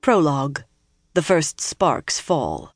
Prologue. The first sparks fall.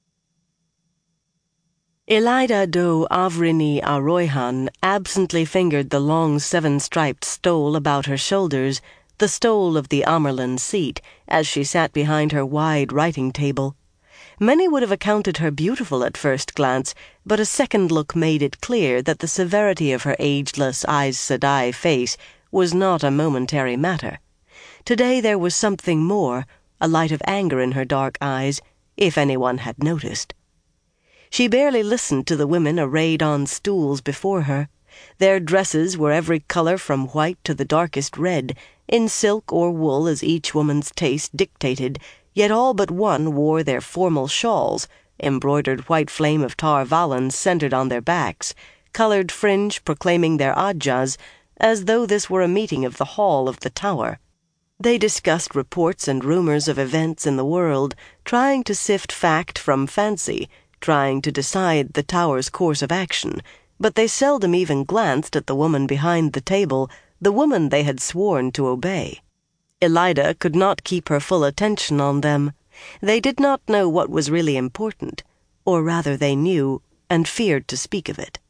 Elida do Avrini Aroyhan absently fingered the long seven-striped stole about her shoulders, the stole of the Amerlin seat, as she sat behind her wide writing table. Many would have accounted her beautiful at first glance, but a second look made it clear that the severity of her ageless Aes Sedai face was not a momentary matter. Today there was something more, a light of anger in her dark eyes, if anyone had noticed. She barely listened to the women arrayed on stools before her. Their dresses were every color from white to the darkest red, in silk or wool as each woman's taste dictated, yet all but one wore their formal shawls, embroidered white flame of Tar Valon centered on their backs, colored fringe proclaiming their Ajahs, as though this were a meeting of the hall of the tower. They discussed reports and rumors of events in the world, trying to sift fact from fancy, trying to decide the tower's course of action, but they seldom even glanced at the woman behind the table, the woman they had sworn to obey. Elida could not keep her full attention on them. They did not know what was really important, or rather they knew, and feared to speak of it.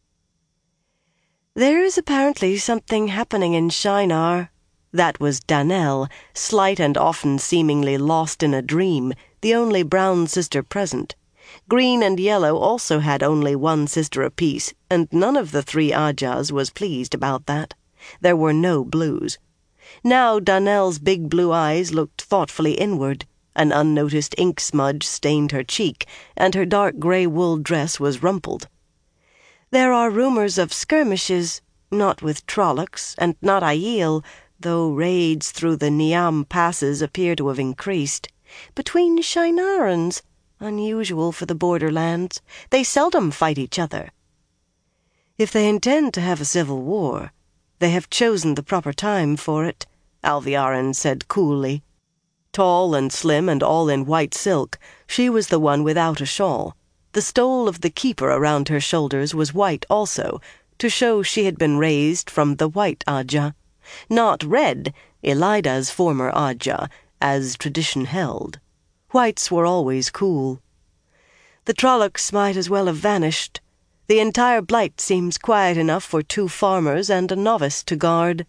"There is apparently something happening in Shinar." That was Danelle, slight and often seemingly lost in a dream, the only brown sister present. Green and Yellow also had only one sister apiece, and none of the three Ajahs was pleased about that. There were no Blues. Now Danelle's big blue eyes looked thoughtfully inward. An unnoticed ink smudge stained her cheek, and her dark gray wool dress was rumpled. "There are rumors of skirmishes, not with Trollocs, and not Aiel, though raids through the Niam passes appear to have increased. Between Shinarans, unusual for the borderlands. They seldom fight each other." "If they intend to have a civil war, they have chosen the proper time for it," Alviarin said coolly. Tall and slim and all in white silk, she was the one without a shawl. The stole of the keeper around her shoulders was white also, to show she had been raised from the white Ajah. Not red, Elida's former Ajah, as tradition held. Whites were always cool. "The Trollocs might as well have vanished. The entire blight seems quiet enough for 2 farmers and a novice to guard."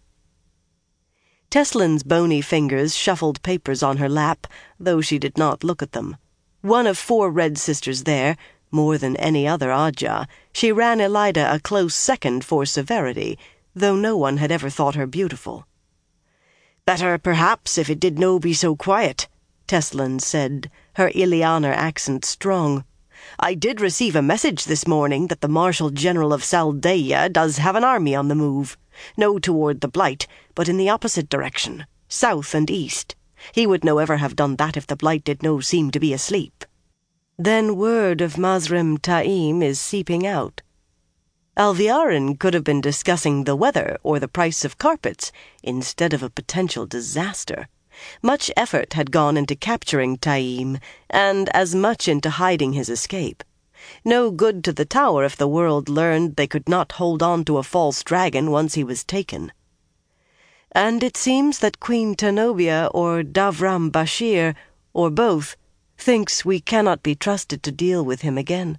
Teslin's bony fingers shuffled papers on her lap, though she did not look at them. One of 4 red sisters there, more than any other Ajah, she ran Elida a close second for severity, though no one had ever thought her beautiful. "Better, perhaps, if it did no be so quiet," Teslin said, her Ilianer accent strong. "I did receive a message this morning that the Marshal General of Saldeia does have an army on the move. No toward the Blight, but in the opposite direction, south and east. He would no ever have done that if the Blight did no seem to be asleep." "Then word of Mazrim Taim is seeping out." Alviarin could have been discussing the weather or the price of carpets instead of a potential disaster. Much effort had gone into capturing Taim, and as much into hiding his escape. No good to the tower if the world learned they could not hold on to a false dragon once he was taken. "And it seems that Queen Tenobia or Davram Bashir, or both, thinks we cannot be trusted to deal with him again."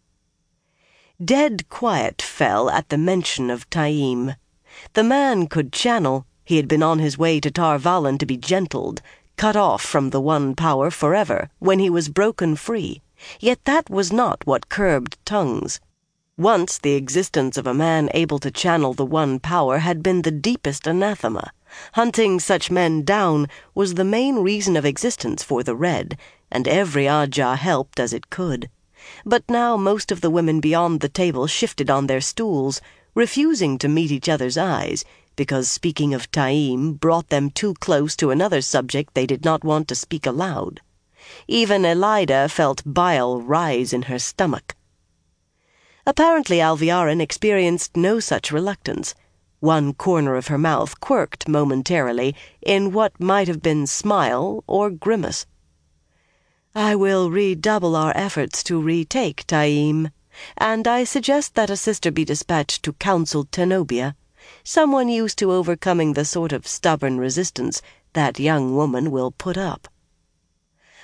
Dead quiet fell at the mention of Taim. The man could channel. He had been on his way to Tar Valon to be gentled, cut off from the one power forever, when he was broken free. Yet that was not what curbed tongues. Once the existence of a man able to channel the one power had been the deepest anathema. Hunting such men down was the main reason of existence for the Red, and every Ajah helped as it could. But now most of the women beyond the table shifted on their stools, refusing to meet each other's eyes, because speaking of Taim brought them too close to another subject they did not want to speak aloud. Even Elida felt bile rise in her stomach. Apparently Alviarin experienced no such reluctance. One corner of her mouth quirked momentarily in what might have been smile or grimace. "I will redouble our efforts to retake Taim, and I suggest that a sister be dispatched to counsel Tenobia, someone used to overcoming the sort of stubborn resistance that young woman will put up."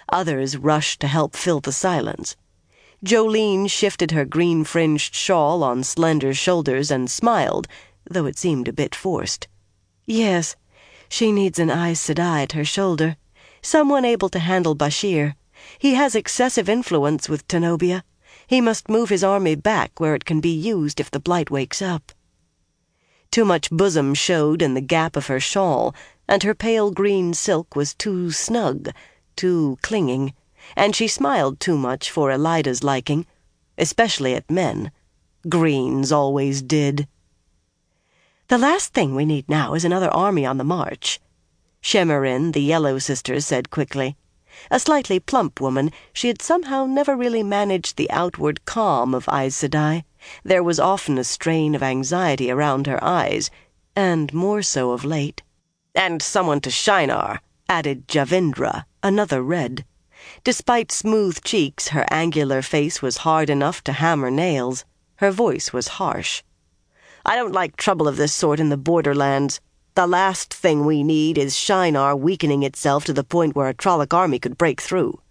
Others rushed to help fill the silence. Jolene shifted her green-fringed shawl on slender shoulders and smiled, though it seemed a bit forced. Yes, she needs an Aes Sedai at her shoulder, someone able to handle Bashir. He has excessive influence with Tenobia. He must move his army back where it can be used if the Blight wakes up. Too much bosom showed in the gap of her shawl, and her pale green silk was too snug, too clinging, and she smiled too much for Elida's liking, especially at men. Greens always did. The last thing we need now is another army on the march, Shemarin, the Yellow Sister, said quickly. A slightly plump woman, she had somehow never really managed the outward calm of Aes Sedai. There was often a strain of anxiety around her eyes, and more so of late. And someone to Shinar, added Javindra, another red. Despite smooth cheeks, her angular face was hard enough to hammer nails. Her voice was harsh. I don't like trouble of this sort in the borderlands. The last thing we need is Shinar weakening itself to the point where a Trolloc army could break through.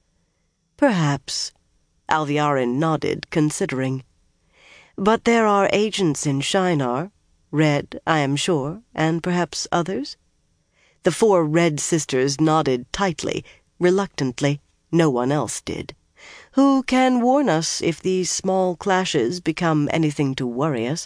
Perhaps, Alviarin nodded, considering. But there are agents in Shinar, Red, I am sure, and perhaps others? The 4 Red sisters nodded tightly, reluctantly. No one else did. Who can warn us if these small clashes become anything to worry us?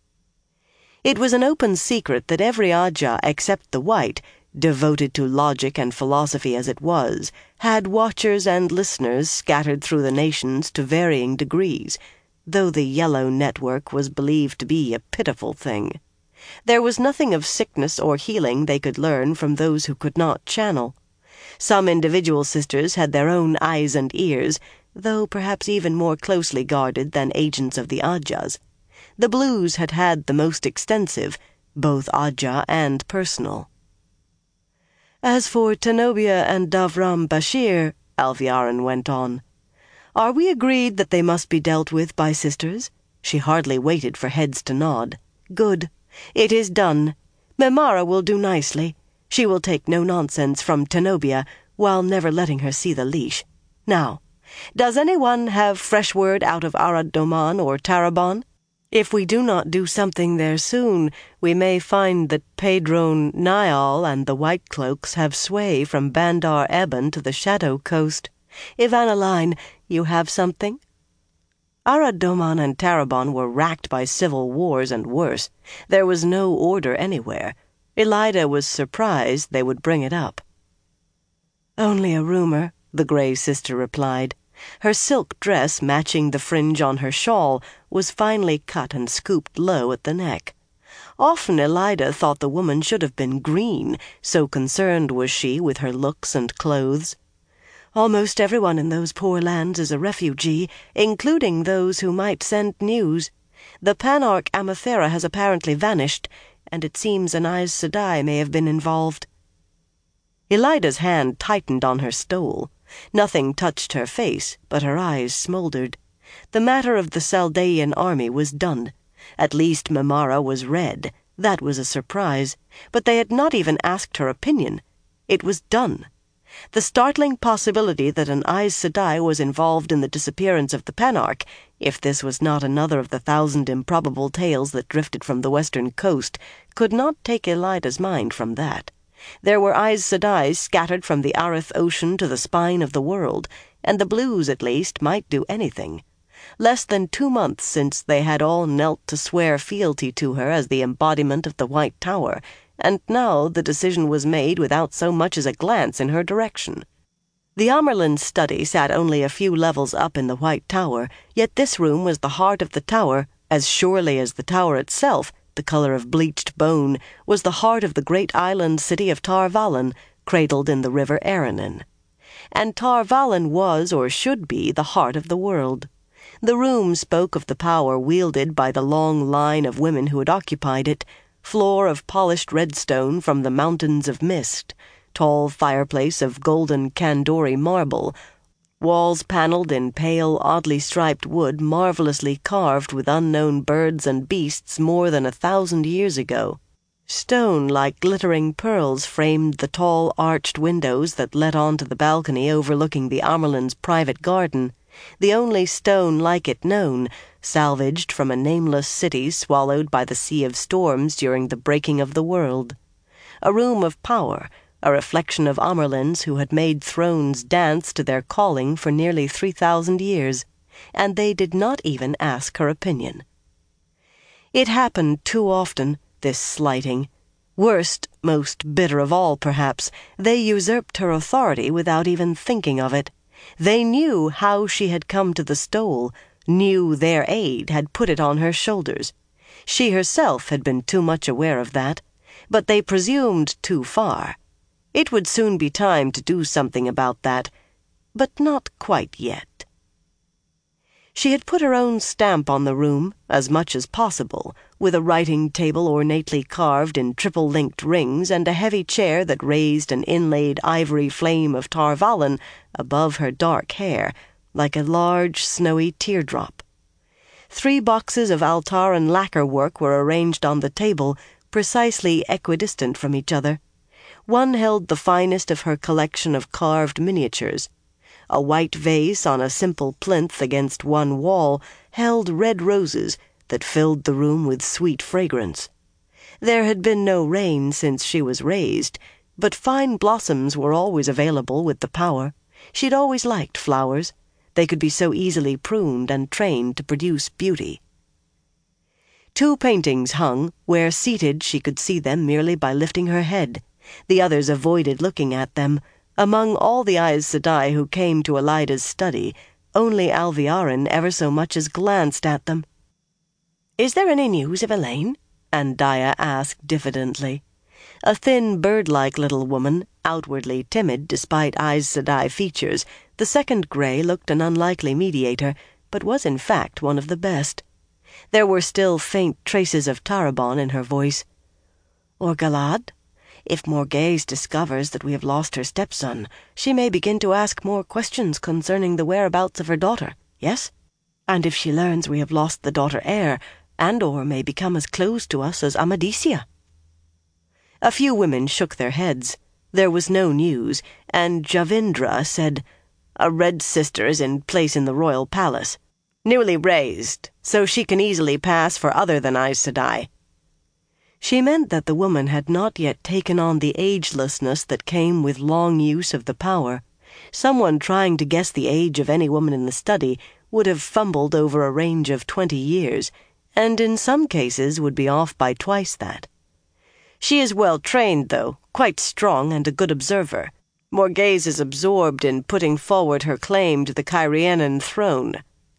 It was an open secret that every Ajah except the White, devoted to logic and philosophy as it was, had watchers and listeners scattered through the nations to varying degrees, though the Yellow network was believed to be a pitiful thing. There was nothing of sickness or healing they could learn from those who could not channel. Some individual sisters had their own eyes and ears, though perhaps even more closely guarded than agents of the Ajahs. The Blues had had the most extensive, both Ajah and personal. As for Tenobia and Davram Bashir, Alviarin went on, are we agreed that they must be dealt with by sisters? She hardly waited for heads to nod. Good. It is done. Memara will do nicely. She will take no nonsense from Tenobia, while never letting her see the leash. Now, does anyone have fresh word out of Arad Doman or Tarabon? If we do not do something there soon, we may find that Padron Niall and the White Cloaks have sway from Bandar Eben to the Shadow Coast. Ivanaline, you have something? Arad Doman and Tarabon were racked by civil wars and worse. There was no order anywhere. Elida was surprised they would bring it up. Only a rumor, the Grey Sister replied. Her silk dress, matching the fringe on her shawl, was finely cut and scooped low at the neck. Often Elida thought the woman should have been green, so concerned was she with her looks and clothes. Almost everyone in those poor lands is a refugee, including those who might send news. The Panarch Amathera has apparently vanished, and it seems an Aes Sedai may have been involved. Elida's hand tightened on her stole. Nothing touched her face, but her eyes smoldered. The matter of the Saldaean army was done. At least Memara was red. That was a surprise, but they had not even asked her opinion. It was done. The startling possibility that an Aes Sedai was involved in the disappearance of the Panarch, if this was not another of the 1,000 improbable tales that drifted from the western coast, could not take Elida's mind from that. There were Aes Sedai scattered from the Arith Ocean to the spine of the world, and the Blues, at least, might do anything. Less than 2 months since they had all knelt to swear fealty to her as the embodiment of the White Tower, and now the decision was made without so much as a glance in her direction. The Amerlin study sat only a few levels up in the White Tower, yet this room was the heart of the tower, as surely as the tower itself, the color of bleached bone, was the heart of the great island city of Tar Valon, cradled in the river Aranon. And Tar Valon was, or should be, the heart of the world. The room spoke of the power wielded by the long line of women who had occupied it, floor of polished redstone from the mountains of mist, tall fireplace of golden Kandori marble, walls paneled in pale, oddly striped wood marvelously carved with unknown birds and beasts more than 1,000 years ago. Stone like glittering pearls framed the tall arched windows that led onto the balcony overlooking the Amerlins' private garden, the only stone like it known, salvaged from a nameless city swallowed by the sea of storms during the breaking of the world. A room of power, a reflection of Amerlins who had made thrones dance to their calling for nearly 3,000 years, and they did not even ask her opinion. It happened too often, this slighting. Worst, most bitter of all, perhaps, they usurped her authority without even thinking of it. They knew how she had come to the stole, knew their aid had put it on her shoulders. She herself had been too much aware of that, but they presumed too far. It would soon be time to do something about that, but not quite yet. She had put her own stamp on the room, as much as possible, with a writing table ornately carved in triple-linked rings and a heavy chair that raised an inlaid ivory flame of Tar Valon above her dark hair, like a large snowy teardrop. 3 boxes of Altaran lacquer work were arranged on the table, precisely equidistant from each other. One held the finest of her collection of carved miniatures. A white vase on a simple plinth against one wall held red roses that filled the room with sweet fragrance. There had been no rain since she was raised, but fine blossoms were always available with the power. She'd always liked flowers. They could be so easily pruned and trained to produce beauty. 2 paintings hung, where seated she could see them merely by lifting her head. The others avoided looking at them. Among all the Aes Sedai who came to Elida's study, only Alviarin ever so much as glanced at them. "Is there any news of Elaine?" Andaya asked diffidently. A thin, bird-like little woman, outwardly timid despite Aes Sedai features, the second Grey looked an unlikely mediator, but was in fact one of the best. There were still faint traces of Tarabon in her voice. "Or Galad? If Morghese discovers that we have lost her stepson, she may begin to ask more questions concerning the whereabouts of her daughter, yes? And if she learns we have lost the daughter heir, Andor may become as close to us as Amadisia." A few women shook their heads. There was no news, and Javindra said, "A red sister is in place in the royal palace. Newly raised, so she can easily pass for other than Aes Sedai." She meant that the woman had not yet taken on the agelessness that came with long use of the power. Someone trying to guess the age of any woman in the study would have fumbled over a range of 20 years, and in some cases would be off by twice that. "She is well trained, though, quite strong and a good observer. Morghese is absorbed in putting forward her claim to the Cairhienin throne."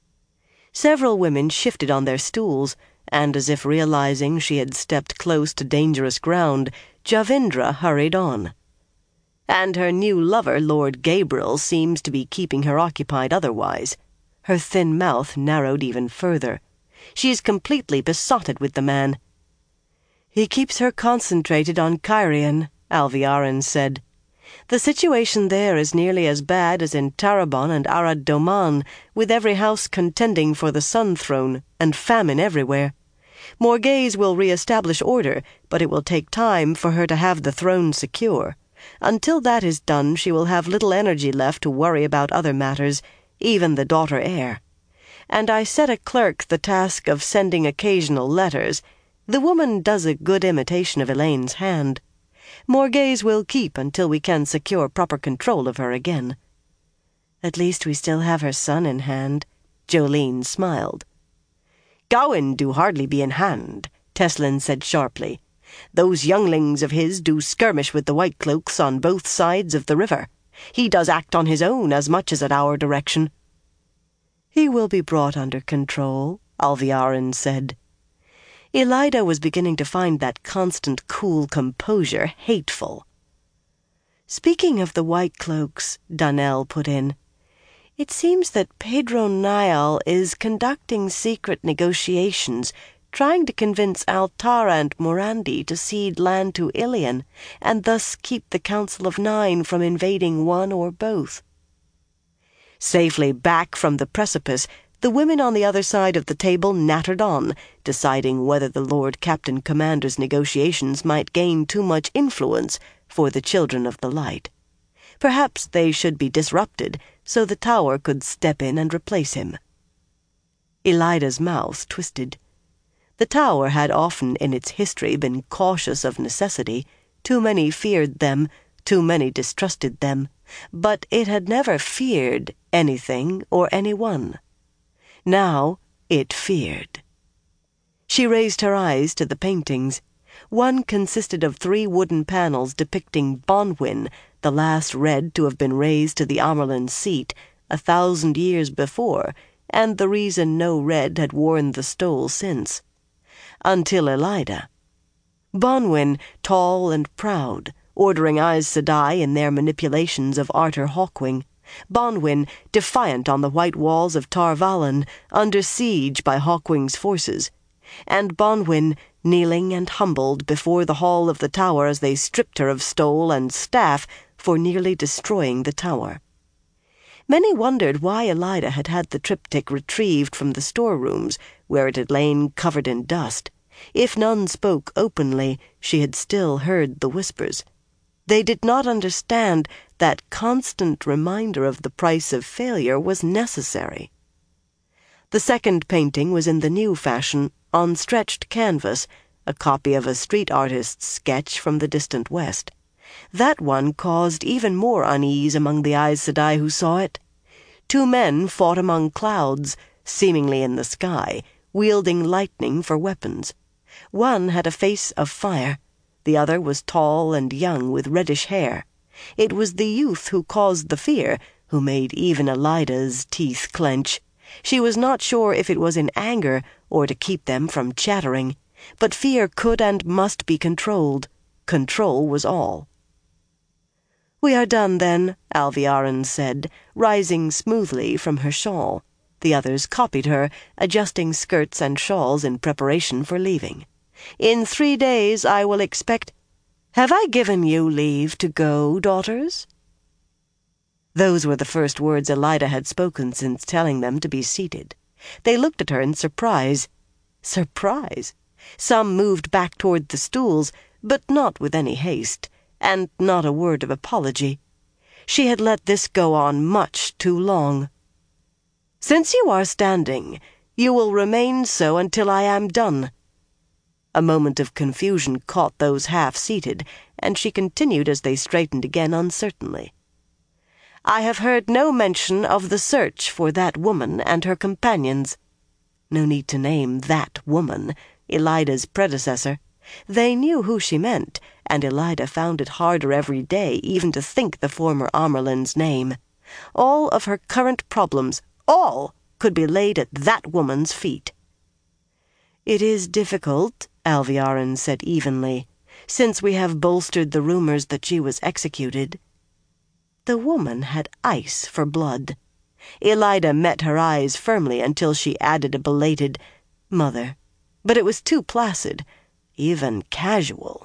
Several women shifted on their stools, and as if realizing she had stepped close to dangerous ground, Javindra hurried on. "And her new lover, Lord Gabriel, seems to be keeping her occupied otherwise." Her thin mouth narrowed even further. "She is completely besotted with the man." "He keeps her concentrated on Cairhien," Alviarin said. "The situation there is nearly as bad as in Tarabon and Arad Doman, with every house contending for the Sun Throne, and famine everywhere. Morghese will re-establish order, but it will take time for her to have the throne secure. Until that is done, she will have little energy left to worry about other matters, even the daughter heir. And I set a clerk the task of sending occasional letters. The woman does a good imitation of Elaine's hand. Morghese will keep until we can secure proper control of her again." "At least we still have her son in hand," Jolene smiled. "Gawain do hardly be in hand," Teslin said sharply. "Those younglings of his do skirmish with the White Cloaks on both sides of the river. He does act on his own as much as at our direction." "He will be brought under control," Alviarin said. Elida was beginning to find that constant cool composure hateful. "Speaking of the White Cloaks," Danelle put in, "it seems that Pedro Niall is conducting secret negotiations, trying to convince Altara and Morandi to cede land to Ilian, and thus keep the Council of Nine from invading one or both." Safely back from the precipice, The women on the other side of the table nattered on, deciding whether the Lord Captain Commander's negotiations might gain too much influence for the Children of the Light. Perhaps they should be disrupted so the tower could step in and replace him. Elida's mouth twisted. The tower had often in its history been cautious of necessity. Too many feared them, too many distrusted them, but it had never feared anything or anyone. Now it feared. She raised her eyes to the paintings. One consisted of 3 wooden panels depicting Bonwyn, the last red to have been raised to the Amerlin seat 1,000 years before, and the reason no red had worn the stole since. Until Elida. Bonwyn, tall and proud, ordering Aes Sedai in their manipulations of Artur Hawkwing. Bonwyn, defiant on the white walls of Tar Valon, under siege by Hawkwing's forces. And Bonwyn, kneeling and humbled before the hall of the tower as they stripped her of stole and staff for nearly destroying the tower. Many wondered why Elida had had the triptych retrieved from the storerooms, where it had lain covered in dust. If none spoke openly, she had still heard the whispers. They did not understand that constant reminder of the price of failure was necessary. The second painting was in the new fashion, on stretched canvas, a copy of a street artist's sketch from the distant West. That one caused even more unease among the Aes Sedai who saw it. 2 men fought among clouds, seemingly in the sky, wielding lightning for weapons. One had a face of fire. The other was tall and young with reddish hair. It was the youth who caused the fear, who made even Elida's teeth clench. She was not sure if it was in anger or to keep them from chattering, but fear could and must be controlled. Control was all. "We are done, then," Alviarin said, rising smoothly from her shawl. The others copied her, adjusting skirts and shawls in preparation for leaving. "In 3 days I will expect— Have I given you leave to go, daughters?" Those were the first words Elida had spoken since telling them to be seated. They looked at her in surprise. Surprise! Some moved back toward the stools, but not with any haste, and not a word of apology. She had let this go on much too long. "Since you are standing, you will remain so until I am done." A moment of confusion caught those half-seated, and she continued as they straightened again uncertainly. "I have heard no mention of the search for that woman and her companions." No need to name that woman, Elida's predecessor. They knew who she meant, and Elida found it harder every day even to think the former Amerlin's name. All of her current problems, all, could be laid at that woman's feet. "It is difficult," Alviarin said evenly, "since we have bolstered the rumors that she was executed." The woman had ice for blood. Elida met her eyes firmly until she added a belated "Mother," but it was too placid, even casual.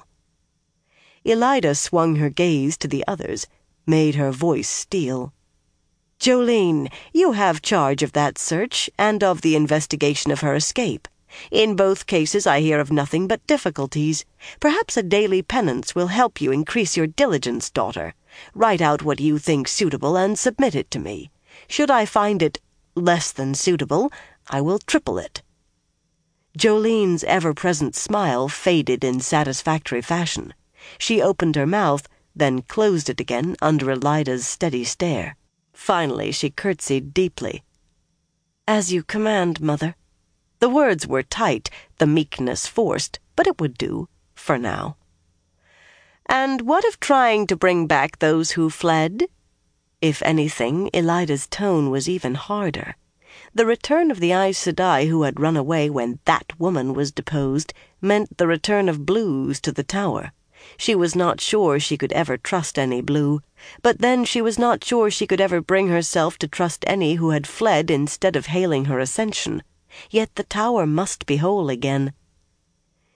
Elida swung her gaze to the others, made her voice steel. "Jolene, you have charge of that search and of the investigation of her escape. In both cases I hear of nothing but difficulties. Perhaps a daily penance will help you increase your diligence, daughter. Write out what you think suitable and submit it to me. Should I find it less than suitable, I will triple it." Jolene's ever-present smile faded in satisfactory fashion. She opened her mouth, then closed it again under Elida's steady stare. Finally she curtsied deeply. "As you command, Mother." The words were tight, the meekness forced, but it would do, for now. "And what of trying to bring back those who fled?" If anything, Elida's tone was even harder. The return of the Aes Sedai who had run away when that woman was deposed meant the return of blues to the tower. She was not sure she could ever trust any blue, but then she was not sure she could ever bring herself to trust any who had fled instead of hailing her ascension. Yet the tower must be whole again.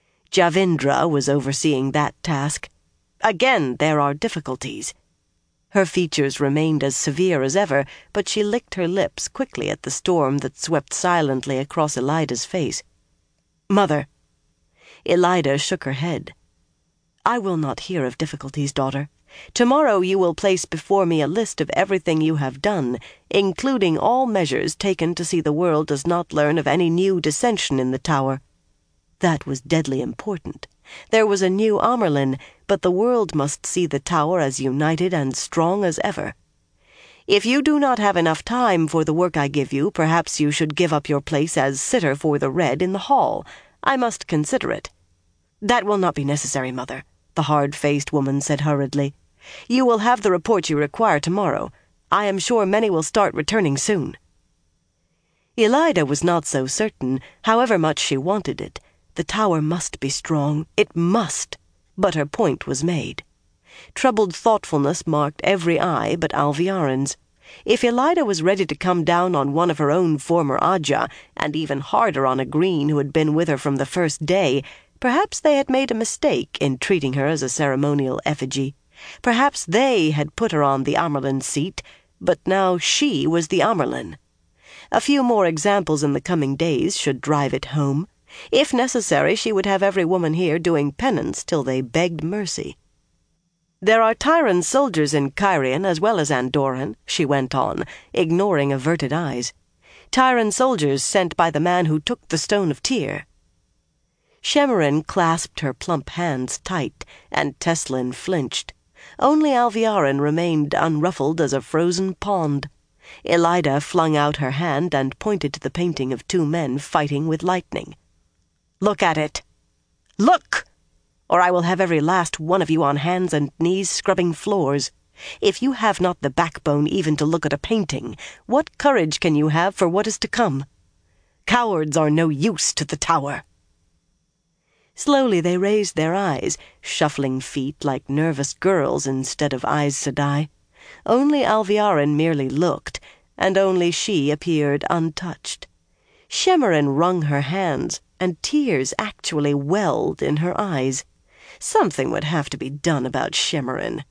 Javindra was overseeing that task. Again there are difficulties. Her features remained as severe as ever, but she licked her lips quickly at the storm that swept silently across Elida's face. "Mother." Elida shook her head. "I will not hear of difficulties, daughter. Tomorrow you will place before me a list of everything you have done, including all measures taken to see the world does not learn of any new dissension in the tower. That was deadly important. There was a new Amerlin, but the world must see the tower as united and strong as ever. If you do not have enough time for the work I give you, perhaps you should give up your place as sitter for the Red in the hall. I must consider it." "That will not be necessary, Mother," the hard-faced woman said hurriedly. "You will have the report you require tomorrow. I am sure many will start returning soon." Elida was not so certain, however much she wanted it. The tower must be strong. It must. But her point was made. Troubled thoughtfulness marked every eye but Alviarin's. If Elida was ready to come down on one of her own former Ajah, and even harder on a Green who had been with her from the first day, perhaps they had made a mistake in treating her as a ceremonial effigy. Perhaps they had put her on the Amerlin seat, but now she was the Amerlin. A few more examples in the coming days should drive it home. If necessary, she would have every woman here doing penance till they begged mercy. "There are Tyrann's soldiers in Cairhien as well as Andoran," she went on, ignoring averted eyes. "Tyrann's soldiers sent by the man who took the Stone of Tyr." Shemarin clasped her plump hands tight, and Teslin flinched. Only Alviarin remained unruffled as a frozen pond. Elida flung out her hand and pointed to the painting of two men fighting with lightning. "Look at it! Look! Or I will have every last one of you on hands and knees scrubbing floors. If you have not the backbone even to look at a painting, what courage can you have for what is to come? Cowards are no use to the tower." Slowly they raised their eyes, shuffling feet like nervous girls instead of Aes Sedai. Only Alviarin merely looked, and only she appeared untouched. Shemarin wrung her hands, and tears actually welled in her eyes. Something would have to be done about Shemarin.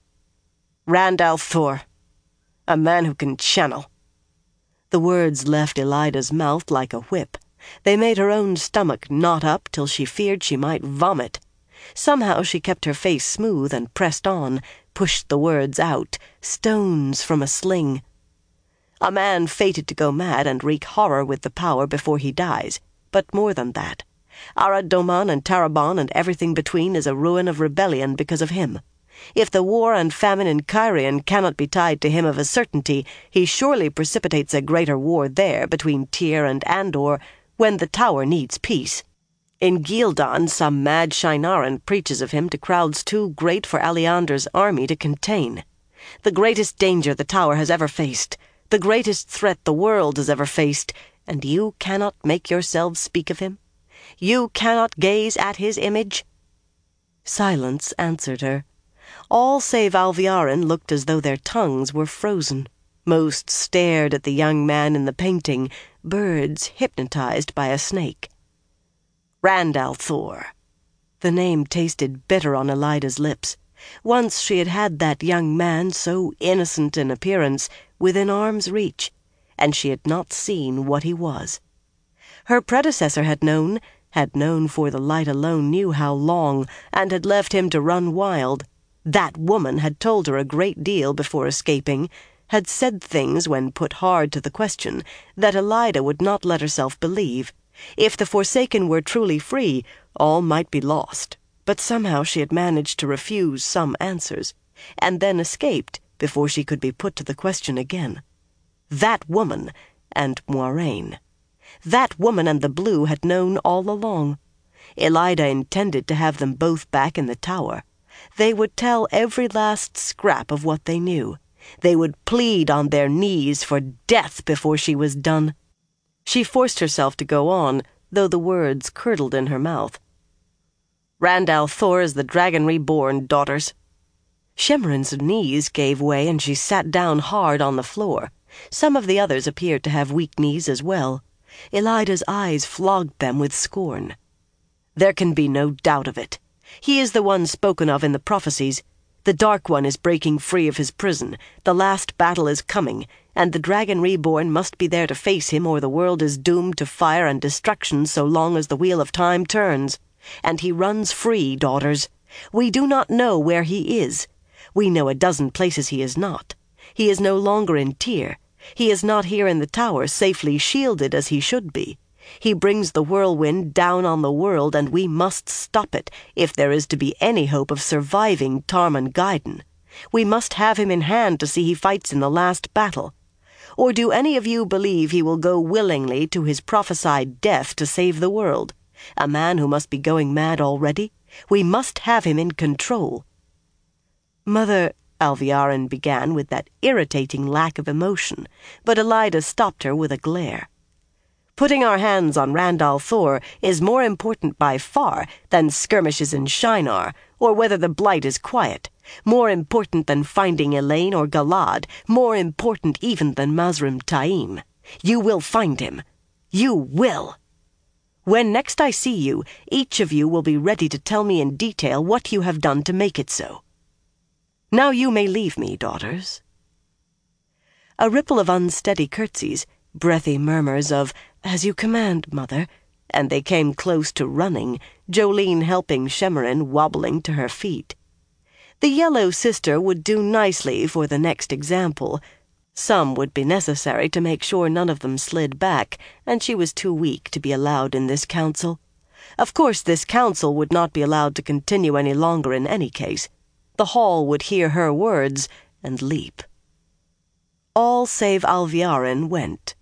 "Rand al'Thor, a man who can channel." The words left Elida's mouth like a whip. They made her own stomach knot up till she feared she might vomit. Somehow she kept her face smooth and pressed on, pushed the words out, stones from a sling. "A man fated to go mad and wreak horror with the power before he dies. But more than that. Arad Doman and Tarabon and everything between is a ruin of rebellion because of him. If the war and famine in Cairhien cannot be tied to him of a certainty, he surely precipitates a greater war there between Tyr and Andor when the tower needs peace. In Ghealdan, some mad Shienaran preaches of him to crowds too great for Aleander's army to contain. The greatest danger the tower has ever faced, the greatest threat the world has ever faced, and you cannot make yourselves speak of him? You cannot gaze at his image?" Silence answered her. All save Alviarin looked as though their tongues were frozen. Most stared at the young man in the painting, birds hypnotized by a snake. Rand al'Thor. The name tasted bitter on Elida's lips. Once she had had that young man, so innocent in appearance, within arm's reach, and she had not seen what he was. Her predecessor had known for the light alone knew how long, and had left him to run wild. That woman had told her a great deal before escaping, had said things when put hard to the question that Elida would not let herself believe. If the Forsaken were truly free, all might be lost. But somehow she had managed to refuse some answers, and then escaped before she could be put to the question again. That woman and Moiraine. That woman and the Blue had known all along. Elida intended to have them both back in the tower. They would tell every last scrap of what they knew. They would plead on their knees for death before she was done. She forced herself to go on, though the words curdled in her mouth. Rand al'Thor is the dragon reborn, daughters. Shemarin's knees gave way, and she sat down hard on the floor. Some of the others appeared to have weak knees as well. Elida's eyes flogged them with scorn. There can be no doubt of it. He is the one spoken of in the prophecies. The Dark One is breaking free of his prison. The last battle is coming, and the Dragon Reborn must be there to face him, or the world is doomed to fire and destruction so long as the wheel of time turns. And he runs free, daughters. We do not know where he is. We know a dozen places he is not. He is no longer in Tyr. He is not here in the tower, safely shielded as he should be. He brings the whirlwind down on the world, and we must stop it if there is to be any hope of surviving Tarmangaiden. We must have him in hand to see he fights in the last battle. Or do any of you believe he will go willingly to his prophesied death to save the world? A man who must be going mad already? We must have him in control. Mother, Alviarin began with that irritating lack of emotion, but Elaida stopped her with a glare. Putting our hands on Randall Thor is more important by far than skirmishes in Shinar, or whether the Blight is quiet. More important than finding Elaine or Galad. More important even than Mazrim Taim. You will find him. You will. When next I see you, each of you will be ready to tell me in detail what you have done to make it so. Now you may leave me, daughters. A ripple of unsteady curtsies, breathy murmurs of, "As you command, mother," and they came close to running, Jolene helping Shemarin wobbling to her feet. The yellow sister would do nicely for the next example. Some would be necessary to make sure none of them slid back, and she was too weak to be allowed in this council. Of course, this council would not be allowed to continue any longer in any case. The hall would hear her words and leap. All save Alviarin went.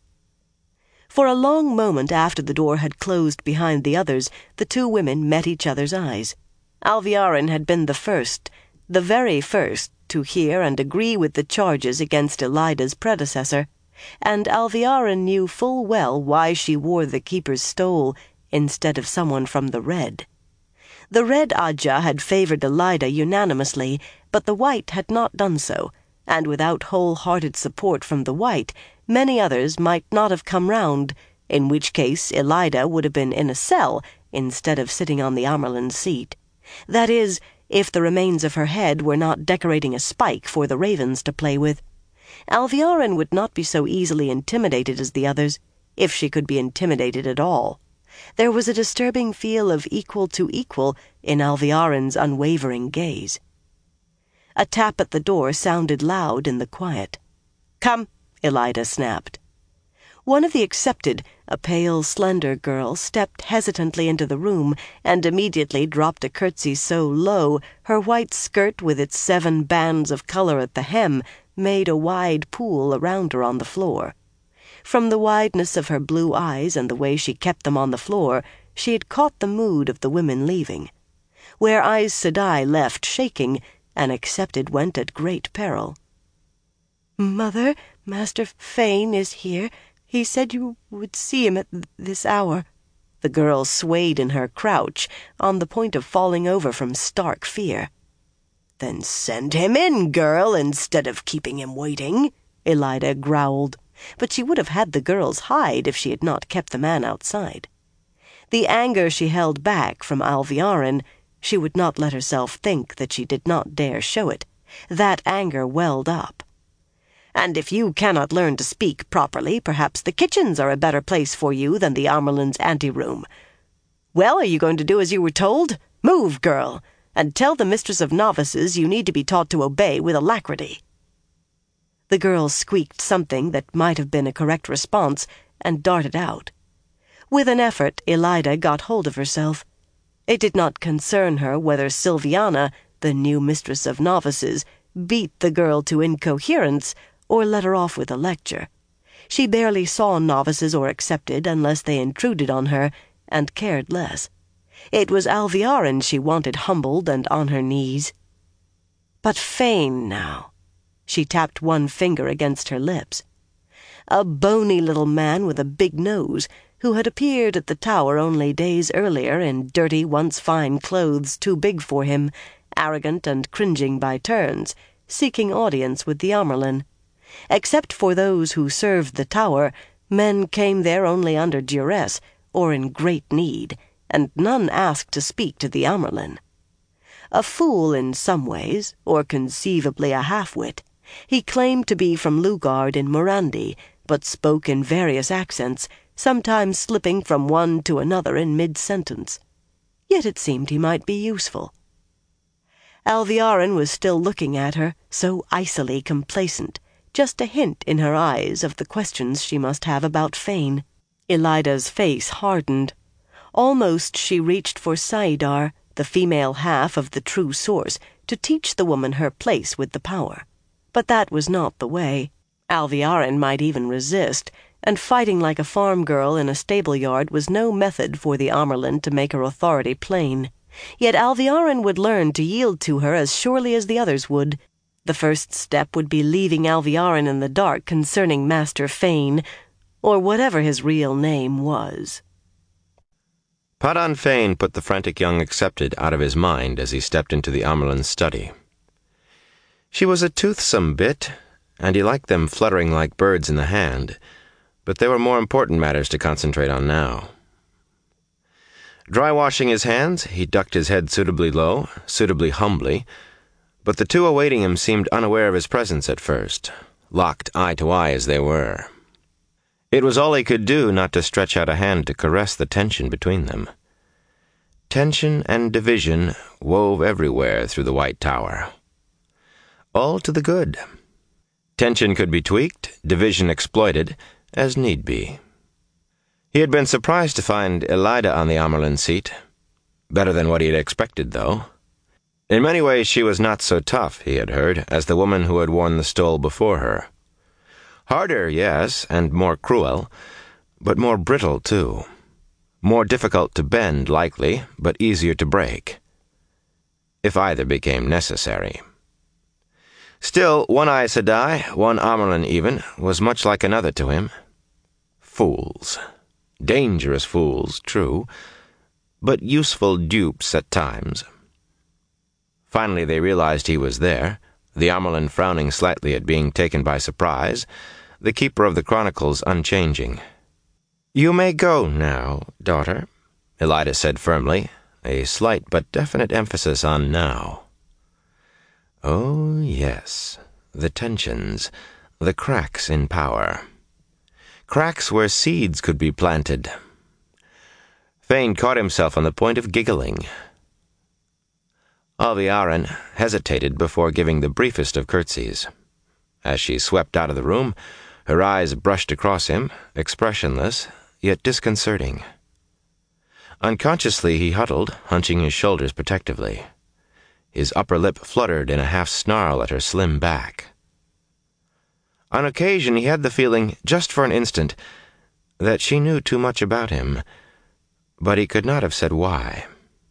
For a long moment after the door had closed behind the others, the two women met each other's eyes. Alviarin had been the first, the very first, to hear and agree with the charges against Elaida's predecessor, and Alviarin knew full well why she wore the Keeper's stole instead of someone from the Red. The Red Ajah had favored Elaida unanimously, but the White had not done so, and without wholehearted support from the White, many others might not have come round, in which case Elaida would have been in a cell instead of sitting on the Amyrlin's seat. That is, if the remains of her head were not decorating a spike for the ravens to play with. Alviarin would not be so easily intimidated as the others, if she could be intimidated at all. There was a disturbing feel of equal to equal in Alviarin's unwavering gaze. A tap at the door sounded loud in the quiet. "Come," Elaida snapped. One of the accepted, a pale, slender girl, stepped hesitantly into the room and immediately dropped a curtsy so low her white skirt with its 7 bands of color at the hem made a wide pool around her on the floor. From the wideness of her blue eyes and the way she kept them on the floor, she had caught the mood of the women leaving. Where Aes Sedai left shaking, an accepted went at great peril. "Mother, Master Fane is here. He said you would see him at this hour." The girl swayed in her crouch, on the point of falling over from stark fear. "Then send him in, girl, instead of keeping him waiting," Elaida growled, but she would have had the girls hide if she had not kept the man outside. The anger she held back from Alviarin, she would not let herself think that she did not dare show it. That anger welled up. "And if you cannot learn to speak properly, perhaps the kitchens are a better place for you than the Amyrlin's anteroom. Well, are you going to do as you were told? Move, girl, and tell the Mistress of Novices you need to be taught to obey with alacrity." The girl squeaked something that might have been a correct response and darted out. With an effort, Elaida got hold of herself. It did not concern her whether Silviana, the new Mistress of Novices, beat the girl to incoherence or let her off with a lecture. She barely saw novices or accepted unless they intruded on her, and cared less. It was Alviarin she wanted humbled and on her knees. But Fane now. She tapped one finger against her lips. A bony little man with a big nose, who had appeared at the tower only days earlier in dirty, once fine clothes too big for him, arrogant and cringing by turns, seeking audience with the Amyrlin. Except for those who served the tower, men came there only under duress or in great need, and none asked to speak to the Amyrlin. A fool in some ways, or conceivably a half-wit. He claimed to be from Lugard in Morandi, but spoke in various accents, sometimes slipping from one to another in mid-sentence. Yet it seemed he might be useful. Alviarin was still looking at her, so icily complacent, just a hint in her eyes of the questions she must have about Fane. Elida's face hardened. Almost she reached for Saidar, the female half of the true source, to teach the woman her place with the power. But that was not the way. Alviarin might even resist, and fighting like a farm girl in a stable-yard was no method for the Amyrlin to make her authority plain. Yet Alviarin would learn to yield to her as surely as the others would. The first step would be leaving Alviarin in the dark concerning Master Fane, or whatever his real name was. Padan Fain put the frantic young accepted out of his mind as he stepped into the Amyrlin's study. She was a toothsome bit, and he liked them fluttering like birds in the hand, but there were more important matters to concentrate on now. Dry-washing his hands, he ducked his head suitably low, suitably humbly, but the two awaiting him seemed unaware of his presence at first, locked eye to eye as they were. It was all he could do not to stretch out a hand to caress the tension between them. Tension and division wove everywhere through the White Tower. All to the good. Tension could be tweaked, division exploited, as need be. He had been surprised to find Elida on the Amyrlin seat. Better than what he had expected, though. In many ways she was not so tough, he had heard, as the woman who had worn the stole before her. Harder, yes, and more cruel, but more brittle, too. More difficult to bend, likely, but easier to break. If either became necessary. Still, one Aes Sedai, one Amyrlin even, was much like another to him. Fools. Dangerous fools, true, but useful dupes at times. Finally they realized he was there, the Amyrlin frowning slightly at being taken by surprise, the keeper of the chronicles unchanging. "You may go now, daughter," Elida said firmly, a slight but definite emphasis on now. Oh, yes, the tensions, the cracks in power. Cracks where seeds could be planted. Fane caught himself on the point of giggling. Alviarin hesitated before giving the briefest of curtsies. As she swept out of the room, her eyes brushed across him, expressionless, yet disconcerting. Unconsciously he huddled, hunching his shoulders protectively. His upper lip fluttered in a half-snarl at her slim back. On occasion he had the feeling, just for an instant, that she knew too much about him, but he could not have said why.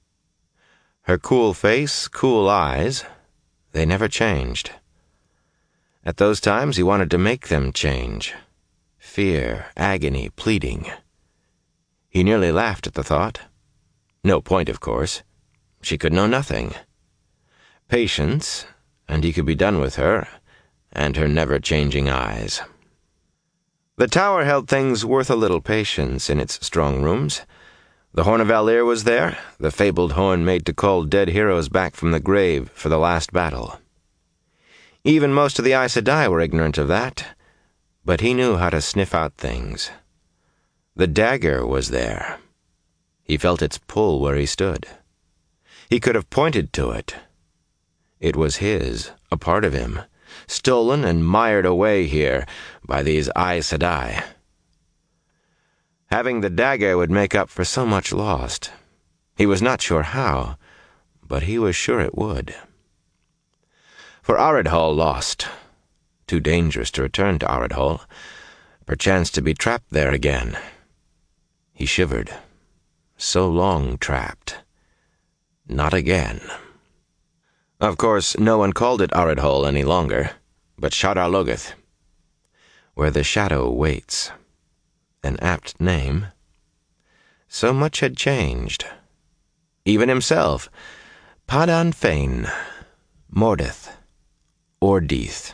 Her cool face, cool eyes, they never changed. At those times he wanted to make them change. Fear, agony, pleading. He nearly laughed at the thought. No point, of course. She could know nothing. Patience, and he could be done with her, and her never-changing eyes. The tower held things worth a little patience in its strong rooms. The Horn of Valere was there, the fabled horn made to call dead heroes back from the grave for the last battle. Even most of the Aes Sedai were ignorant of that, but he knew how to sniff out things. The dagger was there. He felt its pull where he stood. He could have pointed to it. It was his, a part of him, stolen and mired away here by these Aes Sedai. Having the dagger would make up for so much lost. He was not sure how, but he was sure it would. For Aridhol lost. Too dangerous to return to Aridhol, perchance to be trapped there again. He shivered. So long trapped. Not again. Of course, no one called it Aridhol any longer, but Shadar Logoth, where the shadow waits. An apt name. So much had changed. Even himself, Padan Fain, Mordeth, or Deeth.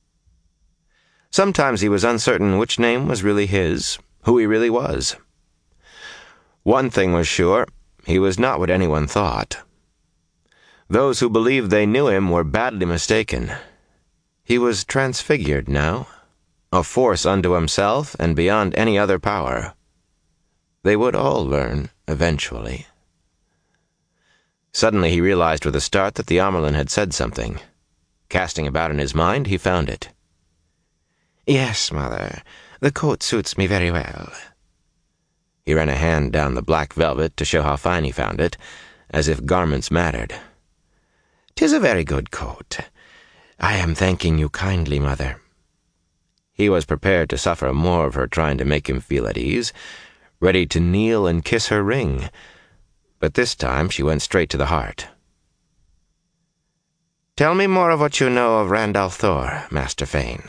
Sometimes he was uncertain which name was really his, who he really was. One thing was sure, he was not what anyone thought. Those who believed they knew him were badly mistaken. He was transfigured now, a force unto himself and beyond any other power. They would all learn, eventually. Suddenly he realized with a start that the Amyrlin had said something. Casting about in his mind, he found it. "Yes, Mother, the coat suits me very well." He ran a hand down the black velvet to show how fine he found it, as if garments mattered. "'Tis a very good coat. I am thanking you kindly, Mother." He was prepared to suffer more of her trying to make him feel at ease, ready to kneel and kiss her ring, but this time she went straight to the heart. "Tell me more of what you know of Randall Thor, Master Fane."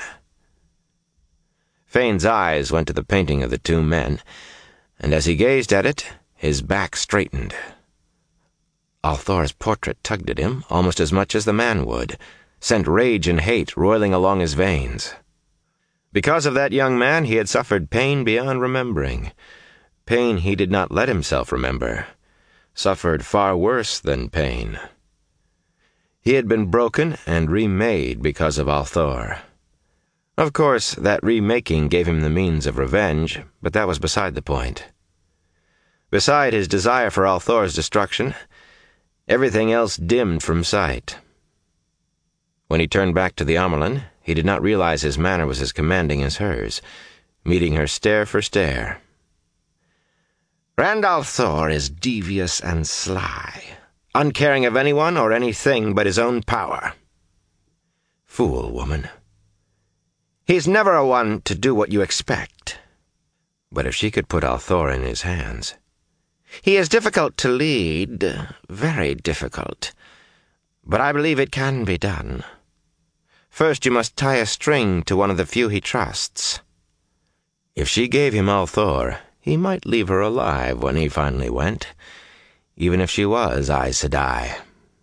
Fane's eyes went to the painting of the two men, and as he gazed at it, his back straightened. Althor's portrait tugged at him almost as much as the man would, sent rage and hate roiling along his veins. Because of that young man, he had suffered pain beyond remembering. Pain he did not let himself remember. Suffered far worse than pain. He had been broken and remade because of Althor. Of course, that remaking gave him the means of revenge, but that was beside the point. Beside his desire for Althor's destruction, everything else dimmed from sight. When he turned back to the Amyrlin, he did not realize his manner was as commanding as hers, meeting her stare for stare. "Randall Thor is devious and sly, uncaring of anyone or anything but his own power." Fool woman. "He's never a one to do what you expect." But if she could put Althor in his hands... "He is difficult to lead, very difficult, but I believe it can be done. First you must tie a string to one of the few he trusts." If she gave him Althor, he might leave her alive when he finally went, even if she was Aes Sedai.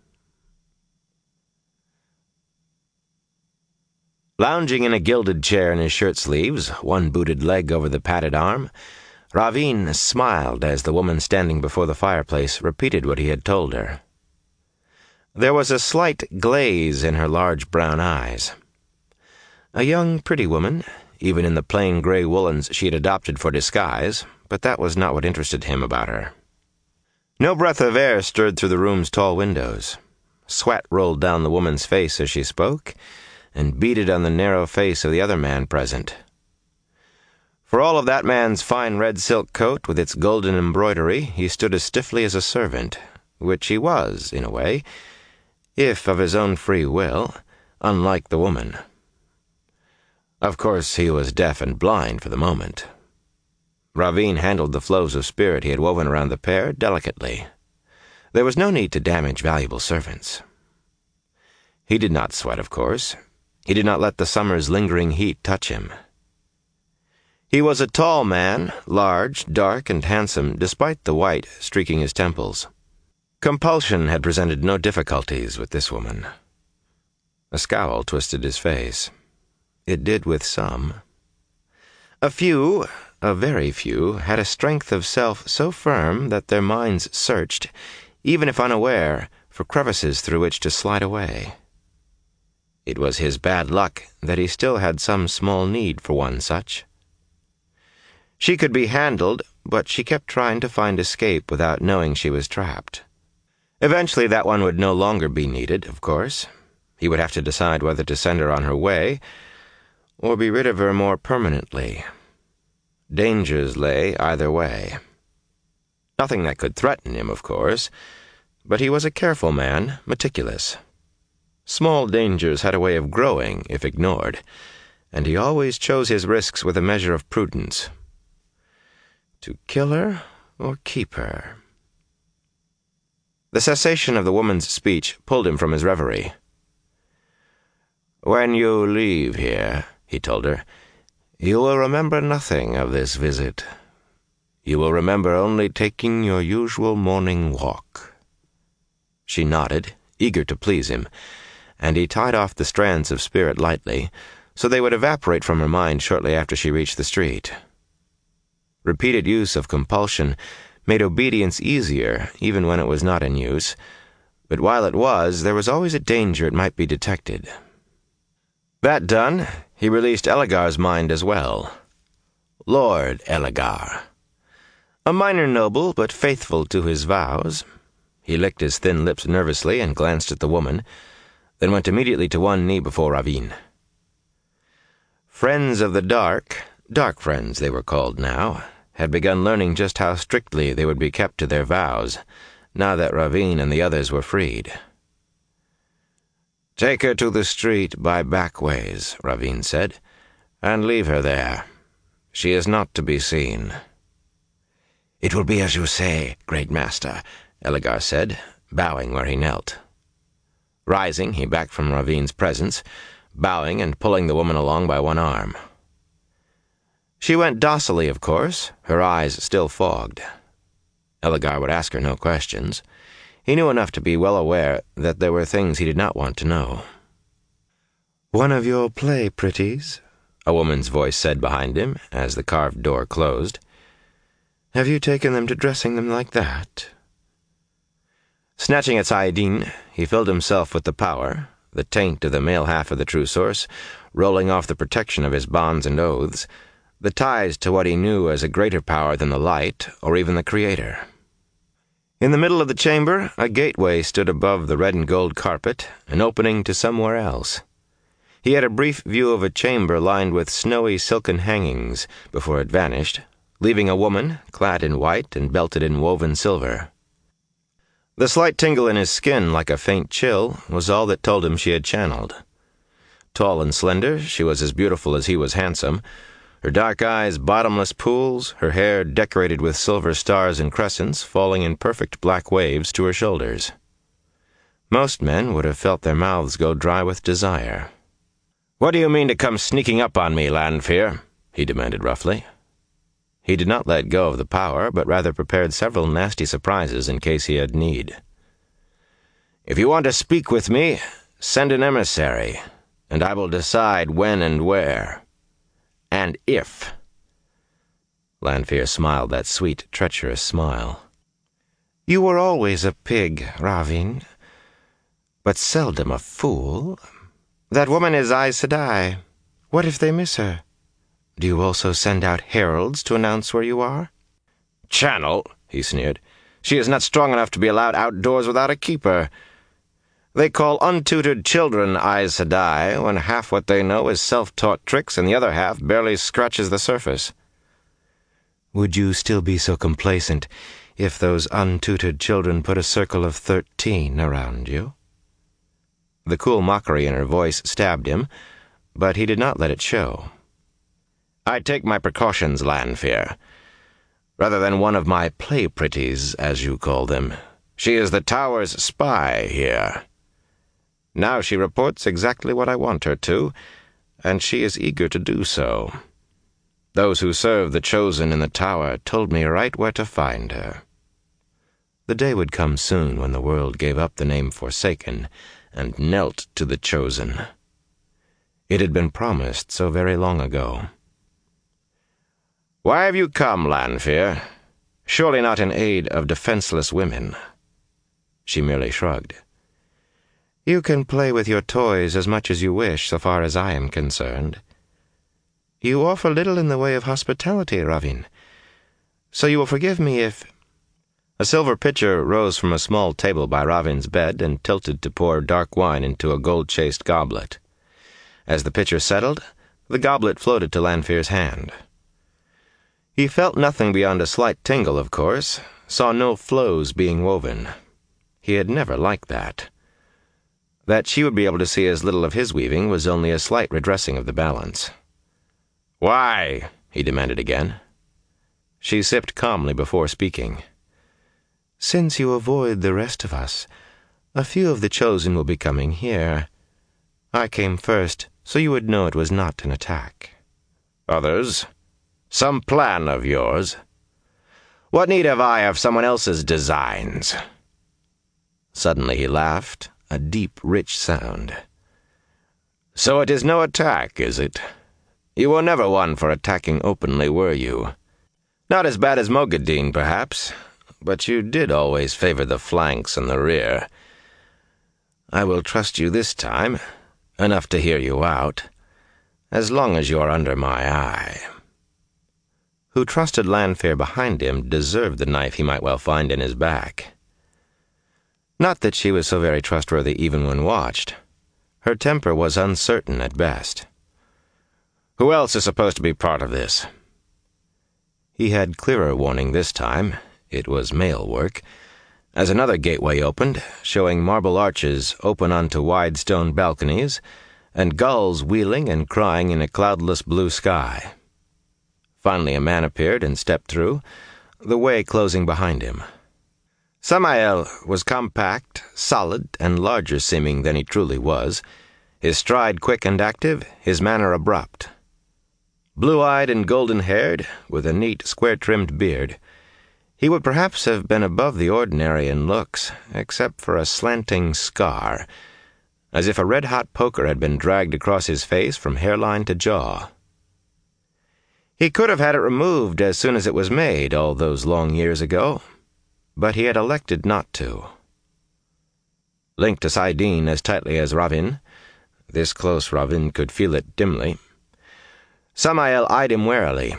Lounging in a gilded chair in his shirt sleeves, one booted leg over the padded arm, Rahvin smiled as the woman standing before the fireplace repeated what he had told her. There was a slight glaze in her large brown eyes. A young, pretty woman, even in the plain gray woolens she had adopted for disguise, but that was not what interested him about her. No breath of air stirred through the room's tall windows. Sweat rolled down the woman's face as she spoke, and beaded on the narrow face of the other man present. For all of that man's fine red silk coat with its golden embroidery, he stood as stiffly as a servant, which he was, in a way, if of his own free will, unlike the woman. Of course, he was deaf and blind for the moment. Rahvin handled the flows of spirit he had woven around the pair delicately. There was no need to damage valuable servants. He did not sweat, of course. He did not let the summer's lingering heat touch him. He was a tall man, large, dark, and handsome, despite the white streaking his temples. Compulsion had presented no difficulties with this woman. A scowl twisted his face. It did with some. A few, a very few, had a strength of self so firm that their minds searched, even if unaware, for crevices through which to slide away. It was his bad luck that he still had some small need for one such. She could be handled, but she kept trying to find escape without knowing she was trapped. Eventually that one would no longer be needed, of course. He would have to decide whether to send her on her way, or be rid of her more permanently. Dangers lay either way. Nothing that could threaten him, of course, but he was a careful man, meticulous. Small dangers had a way of growing if ignored, and he always chose his risks with a measure of prudence. To kill her or keep her? The cessation of the woman's speech pulled him from his reverie. "When you leave here," he told her, "you will remember nothing of this visit. You will remember only taking your usual morning walk." She nodded, eager to please him, and he tied off the strands of spirit lightly, so they would evaporate from her mind shortly after she reached the street. Repeated use of compulsion made obedience easier, even when it was not in use, but while it was, there was always a danger it might be detected. That done, he released Elegar's mind as well. Lord Elegar. A minor noble, but faithful to his vows. He licked his thin lips nervously and glanced at the woman, then went immediately to one knee before Ravin. Friends of the Dark Friends they were called now, had begun learning just how strictly they would be kept to their vows, now that Ravin and the others were freed. "Take her to the street by back ways," Ravin said, "and leave her there. She is not to be seen." "It will be as you say, great master," Elegar said, bowing where he knelt. Rising, he backed from Ravin's presence, bowing and pulling the woman along by one arm. She went docilely, of course, her eyes still fogged. Elegar would ask her no questions. He knew enough to be well aware that there were things he did not want to know. "One of your play pretties," a woman's voice said behind him as the carved door closed. "Have you taken them to dressing them like that?" Snatching at Saidin, he filled himself with the power, the taint of the male half of the true source, rolling off the protection of his bonds and oaths, the ties to what he knew as a greater power than the light or even the Creator. In the middle of the chamber, a gateway stood above the red and gold carpet, an opening to somewhere else. He had a brief view of a chamber lined with snowy silken hangings before it vanished, leaving a woman clad in white and belted in woven silver. The slight tingle in his skin, like a faint chill, was all that told him she had channeled. Tall and slender, she was as beautiful as he was handsome, her dark eyes bottomless pools, her hair decorated with silver stars and crescents falling in perfect black waves to her shoulders. Most men would have felt their mouths go dry with desire. "What do you mean to come sneaking up on me, Lanfear?" he demanded roughly. He did not let go of the power, but rather prepared several nasty surprises in case he had need. "If you want to speak with me, send an emissary, and I will decide when and where. And if." Lanfear smiled that sweet, treacherous smile. "You were always a pig, Ravin, but seldom a fool. That woman is Aes Sedai. What if they miss her? Do you also send out heralds to announce where you are?" "Channel," he sneered. "She is not strong enough to be allowed outdoors without a keeper. They call untutored children Aes Sedai when half what they know is self-taught tricks and the other half barely scratches the surface." "Would you still be so complacent if those untutored children put a circle of 13 around you?" The cool mockery in her voice stabbed him, but he did not let it show. "I take my precautions, Lanfear. Rather than one of my play pretties, as you call them. She is the Tower's spy here. Now she reports exactly what I want her to, and she is eager to do so. Those who serve the Chosen in the Tower told me right where to find her." The day would come soon when the world gave up the name Forsaken and knelt to the Chosen. It had been promised so very long ago. "Why have you come, Lanfear? Surely not in aid of defenseless women." She merely shrugged. "You can play with your toys as much as you wish, so far as I am concerned. You offer little in the way of hospitality, Ravin, so you will forgive me if—" A silver pitcher rose from a small table by Ravin's bed and tilted to pour dark wine into a gold-chased goblet. As the pitcher settled, the goblet floated to Lanfear's hand. He felt nothing beyond a slight tingle, of course, saw no flows being woven. He had never liked that. That she would be able to see as little of his weaving was only a slight redressing of the balance. "Why?" he demanded again. She sipped calmly before speaking. "Since you avoid the rest of us, a few of the Chosen will be coming here. I came first, so you would know it was not an attack." "Others? Some plan of yours? What need have I of someone else's designs?" Suddenly he laughed, a deep, rich sound. "So it is no attack, is it? You were never one for attacking openly, were you? Not as bad as Mogadeen, perhaps, but you did always favor the flanks and the rear. I will trust you this time, enough to hear you out, as long as you are under my eye." Who trusted Lanfear behind him deserved the knife he might well find in his back. Not that she was so very trustworthy even when watched. Her temper was uncertain at best. "Who else is supposed to be part of this?" He had clearer warning this time. It was male work, as another gateway opened, showing marble arches open onto wide stone balconies, and gulls wheeling and crying in a cloudless blue sky. Finally a man appeared and stepped through, the way closing behind him. Samael was compact, solid, and larger seeming than he truly was, his stride quick and active, his manner abrupt. Blue-eyed and golden-haired, with a neat, square-trimmed beard, he would perhaps have been above the ordinary in looks, except for a slanting scar, as if a red-hot poker had been dragged across his face from hairline to jaw. He could have had it removed as soon as it was made all those long years ago, but he had elected not to. Linked to Saidin as tightly as Ravin, this close Ravin could feel it dimly, Samael eyed him warily.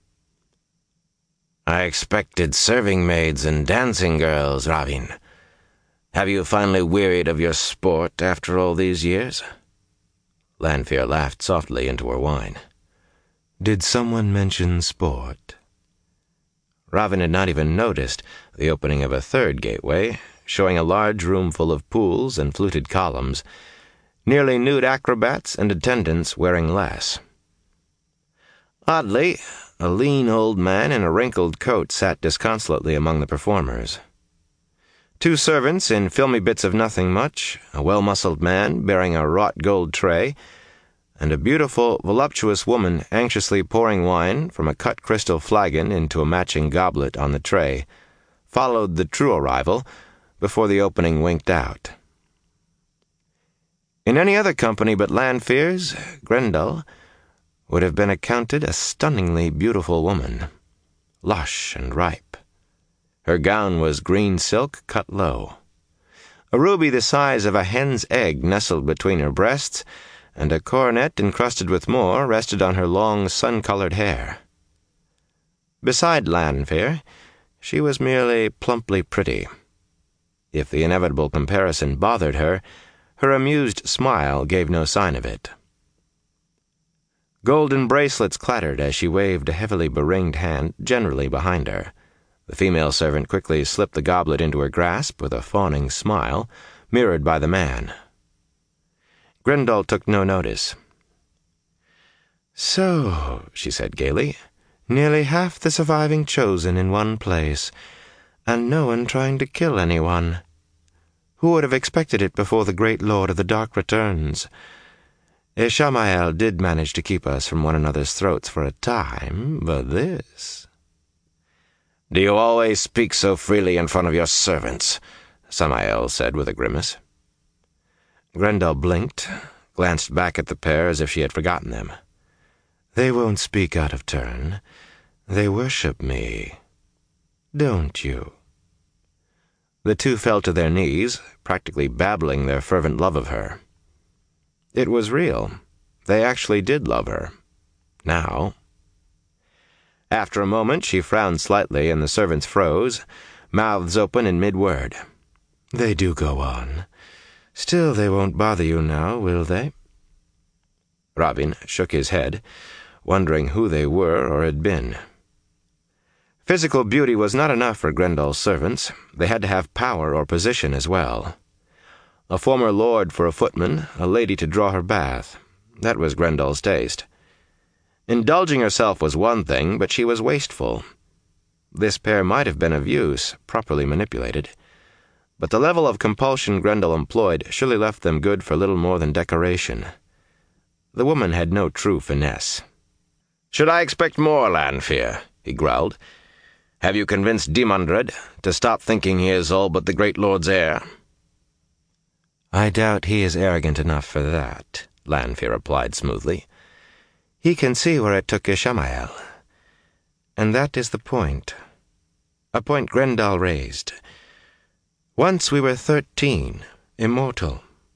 "I expected serving maids and dancing girls, Ravin. Have you finally wearied of your sport after all these years?" Lanfear laughed softly into her wine. "Did someone mention sport?" Ravin had not even noticed the opening of a third gateway, showing a large room full of pools and fluted columns, nearly nude acrobats and attendants wearing less. Oddly, a lean old man in a wrinkled coat sat disconsolately among the performers. Two servants in filmy bits of nothing much, a well-muscled man bearing a wrought gold tray, and a beautiful, voluptuous woman anxiously pouring wine from a cut crystal flagon into a matching goblet on the tray, followed the true arrival before the opening winked out. In any other company but Lanfear's, Grendel would have been accounted a stunningly beautiful woman, lush and ripe. Her gown was green silk cut low. A ruby the size of a hen's egg nestled between her breasts, and a coronet encrusted with more rested on her long sun-colored hair. Beside Lanfear, she was merely plumply pretty. If the inevitable comparison bothered her, her amused smile gave no sign of it. Golden bracelets clattered as she waved a heavily beringed hand generally behind her. The female servant quickly slipped the goblet into her grasp with a fawning smile, mirrored by the man. Grendel took no notice. "So," she said gaily, "nearly half the surviving chosen in one place, and no one trying to kill anyone. Who would have expected it before the great Lord of the Dark returns? Ishamael did manage to keep us from one another's throats for a time, but this—" "Do you always speak so freely in front of your servants?" Samael said with a grimace. Grendel blinked, glanced back at the pair as if she had forgotten them. "They won't speak out of turn. They worship me. Don't you?" The two fell to their knees, practically babbling their fervent love of her. It was real. They actually did love her. Now. After a moment, she frowned slightly, and the servants froze, mouths open in mid-word. "They do go on. Still, they won't bother you now, will they?" Ravin shook his head, wondering who they were or had been. Physical beauty was not enough for Grendel's servants. They had to have power or position as well. A former lord for a footman, a lady to draw her bath. That was Grendel's taste. Indulging herself was one thing, but she was wasteful. This pair might have been of use, properly manipulated, but the level of compulsion Grendel employed surely left them good for little more than decoration. The woman had no true finesse. "Should I expect more, Lanfear?" he growled. "Have you convinced Dimundred to stop thinking he is all but the great lord's heir?" "I doubt he is arrogant enough for that," Lanfear replied smoothly. "He can see where it took Ishamael. And that is the point. A point Grendel raised. Once we were 13, immortal,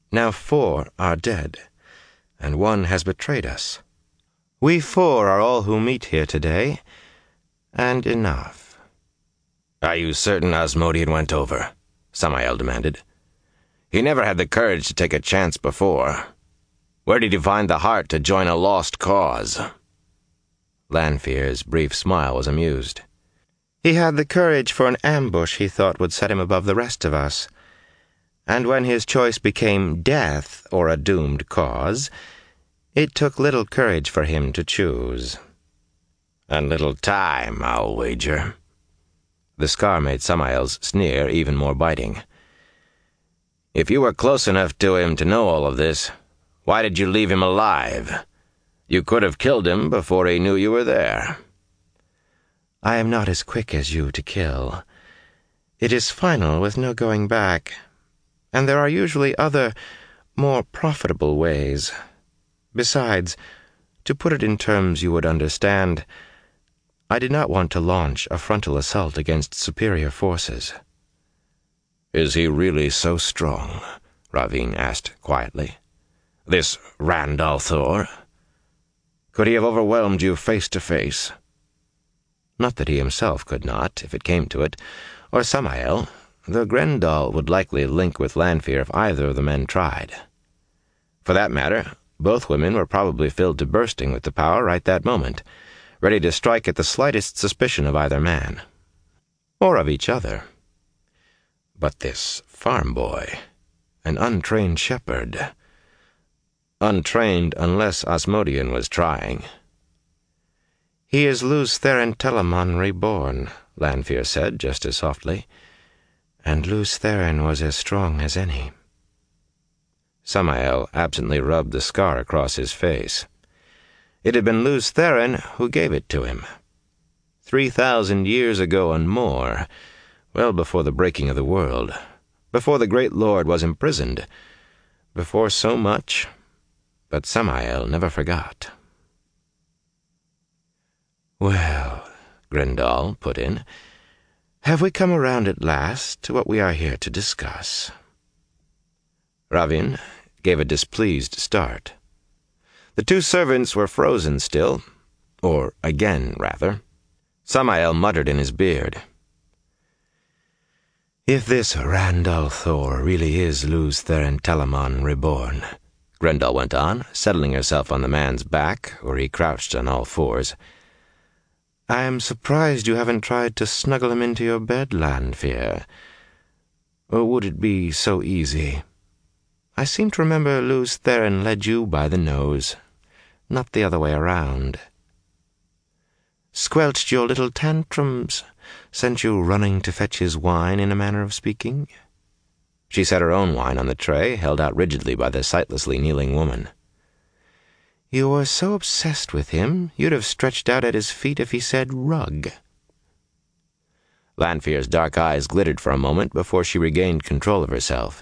Now 4 are dead, and 1 has betrayed us. We 4 are all who meet here today, and enough." "Are you certain Asmodean went over?" Samael demanded. "He never had the courage to take a chance before. Where did he find the heart to join a lost cause?" Lanfear's brief smile was amused. "He had the courage for an ambush he thought would set him above the rest of us. And when his choice became death or a doomed cause, it took little courage for him to choose." "And little time, I'll wager." The scar made Samael's sneer even more biting. "If you were close enough to him to know all of this, why did you leave him alive? You could have killed him before he knew you were there." "I am not as quick as you to kill. It is final with no going back, and there are usually other, more profitable ways. Besides, to put it in terms you would understand, I did not want to launch a frontal assault against superior forces." "Is he really so strong?" Ravin asked quietly. "This Rand al'Thor? Could he have overwhelmed you face to face?" Not that he himself could not, if it came to it, or Samael, though Grendel would likely link with Lanfear if either of the men tried. For that matter, both women were probably filled to bursting with the power right that moment, ready to strike at the slightest suspicion of either man. Or of each other. But this farm boy, an untrained shepherd. Untrained unless Asmodean was trying. "He is Lews Therin Telamon reborn," Lanfear said just as softly, "and Lews Therin was as strong as any." Samael absently rubbed the scar across his face. It had been Lews Therin who gave it to him. 3,000 years ago and more, well before the breaking of the world, before the great lord was imprisoned, before so much, but Samael never forgot. "Well," Grendel put in, "have we come around at last to what we are here to discuss?" Ravin gave a displeased start. The 2 servants were frozen still, or again, rather. Samael muttered in his beard. "If this Rand al'Thor really is Lews Therin Telamon reborn," Grendel went on, settling herself on the man's back, where he crouched on all 4s, "I am surprised you haven't tried to snuggle him into your bed, Lanfear. Or would it be so easy? I seem to remember Lews Therin led you by the nose, not the other way around. Squelched your little tantrums, sent you running to fetch his wine, in a manner of speaking." She set her own wine on the tray, held out rigidly by the sightlessly kneeling woman. "You were so obsessed with him, you'd have stretched out at his feet if he said rug." Lanfear's dark eyes glittered for a moment before she regained control of herself.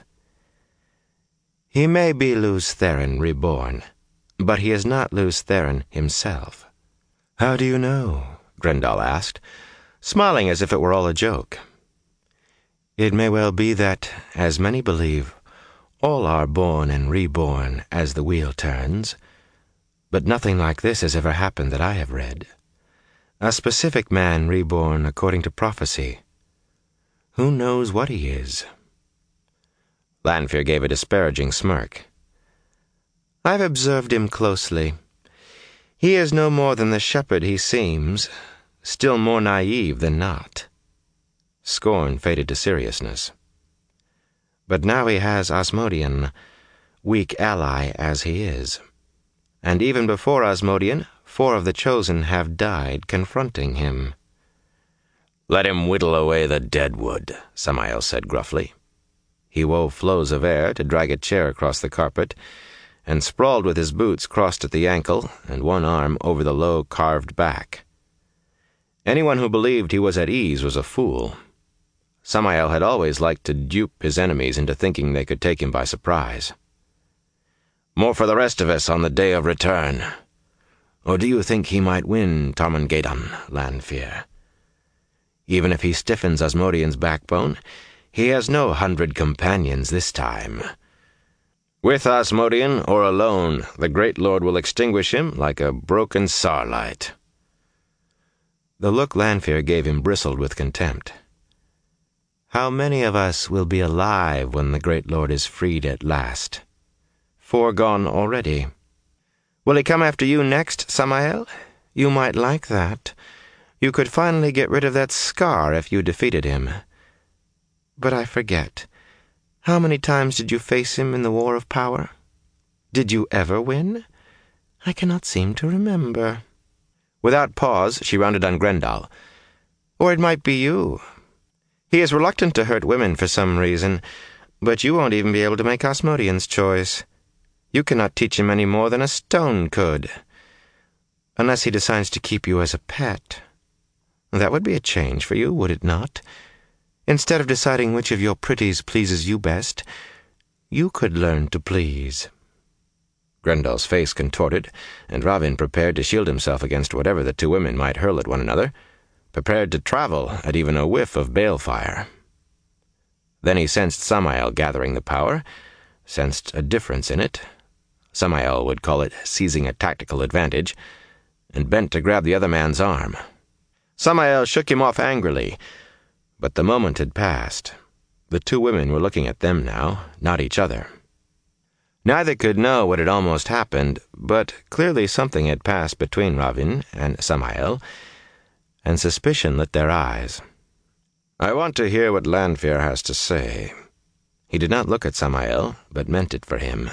"He may be Lews Therin reborn, but he is not Lews Therin himself." "How do you know?" Grendel asked, smiling as if it were all a joke. "It may well be that, as many believe, all are born and reborn as the wheel turns, but nothing like this has ever happened that I have read. A specific man reborn according to prophecy. Who knows what he is?" Lanfear gave a disparaging smirk. "I've observed him closely. He is no more than the shepherd he seems, still more naive than not." Scorn faded to seriousness. "But now he has Asmodean, weak ally as he is. And even before Asmodean, 4 of the Chosen have died confronting him." "Let him whittle away the deadwood," Samael said gruffly. He wove flows of air to drag a chair across the carpet, and sprawled with his boots crossed at the ankle and one arm over the low carved back. Anyone who believed he was at ease was a fool. Samael had always liked to dupe his enemies into thinking they could take him by surprise. "More for the rest of us on the day of return. Or do you think he might win Tarmangeddon, Lanfear? Even if he stiffens Asmodean's backbone, he has no 100 companions this time. With Asmodean or alone, the great lord will extinguish him like a broken starlight." The look Lanfear gave him bristled with contempt. "How many of us will be alive when the great lord is freed at last? 4 gone already. Will he come after you next, Samael? You might like that. You could finally get rid of that scar if you defeated him. But I forget. How many times did you face him in the War of Power? Did you ever win? I cannot seem to remember." Without pause, she rounded on Grendel. "Or it might be you. He is reluctant to hurt women for some reason, but you won't even be able to make Asmodean's choice. You cannot teach him any more than a stone could. Unless he decides to keep you as a pet. That would be a change for you, would it not? Instead of deciding which of your pretties pleases you best, you could learn to please." Grendel's face contorted, and Ravin prepared to shield himself against whatever the 2 women might hurl at one another, prepared to travel at even a whiff of balefire. Then he sensed Samael gathering the power, sensed a difference in it. Samael would call it seizing a tactical advantage, and bent to grab the other man's arm. Samael shook him off angrily, but the moment had passed. The 2 women were looking at them now, not each other. Neither could know what had almost happened, but clearly something had passed between Ravin and Samael, and suspicion lit their eyes. "I want to hear what Lanfear has to say." He did not look at Samael, but meant it for him.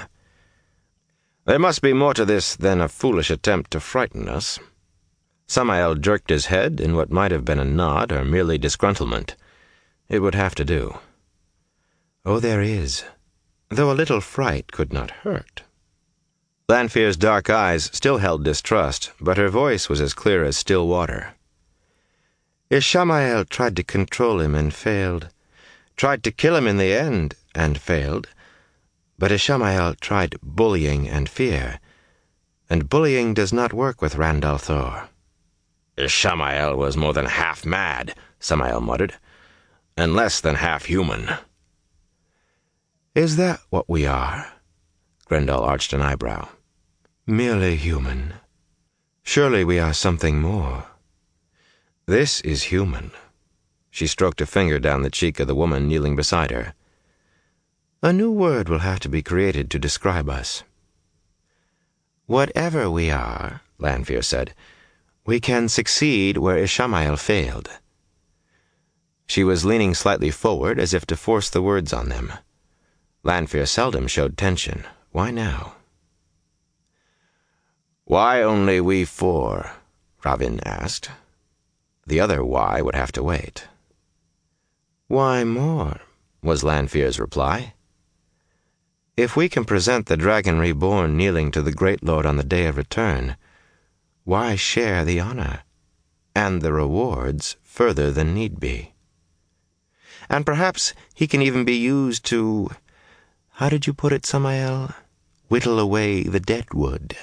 "There must be more to this than a foolish attempt to frighten us." Samael jerked his head in what might have been a nod or merely disgruntlement. It would have to do. "Oh, there is, though a little fright could not hurt." Lanfear's dark eyes still held distrust, but her voice was as clear as still water. "Ishamael tried to control him and failed, tried to kill him in the end and failed, but Ishamael tried bullying and fear, and bullying does not work with Rand al'Thor." "Ishamael was more than half mad," Samael muttered, "and less than half human." "Is that what we are?" Grendel arched an eyebrow. "Merely human. Surely we are something more. This is human." She stroked a finger down the cheek of the woman kneeling beside her. "A new word will have to be created to describe us." "Whatever we are," Lanfear said, "we can succeed where Ishamael failed." She was leaning slightly forward as if to force the words on them. Lanfear seldom showed tension. Why now? "Why only we 4?" Ravin asked. The other why would have to wait. "Why more?" was Lanfear's reply. "If we can present the Dragon Reborn kneeling to the Great Lord on the Day of Return, why share the honor and the rewards further than need be? And perhaps he can even be used to, how did you put it, Samael? Whittle away the dead wood."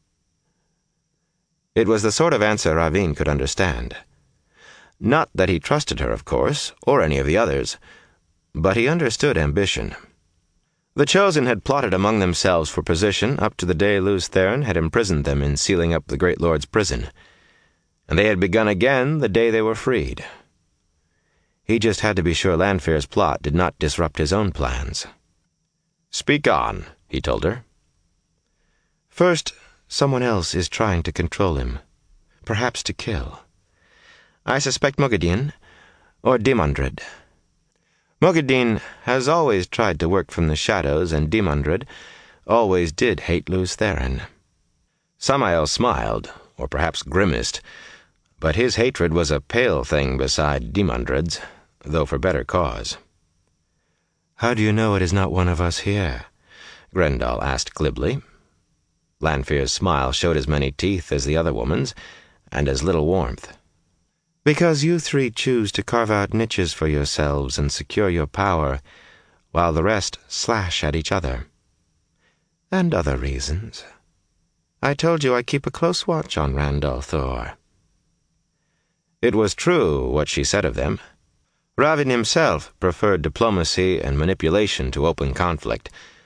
It was the sort of answer Ravin could understand. Not that he trusted her, of course, or any of the others, but he understood ambition. The Chosen had plotted among themselves for position up to the day Lews Therin had imprisoned them in sealing up the Great Lord's prison, and they had begun again the day they were freed. He just had to be sure Lanfear's plot did not disrupt his own plans. "Speak on," he told her. "First, someone else is trying to control him, perhaps to kill. I suspect Moghedien, or Dimandred. Moghedien has always tried to work from the shadows, and Dimandred always did hate Lews Therin." Samael smiled, or perhaps grimaced, but his hatred was a pale thing beside Dimandred's, though for better cause. "How do you know it is not one of us here?" Grendel asked glibly. Lanfear's smile showed as many teeth as the other woman's, and as little warmth. "Because you 3 choose to carve out niches for yourselves and secure your power, while the rest slash at each other. And other reasons. I told you I keep a close watch on Rand al'Thor." It was true what she said of them. Ravin himself preferred diplomacy and manipulation to open conflict,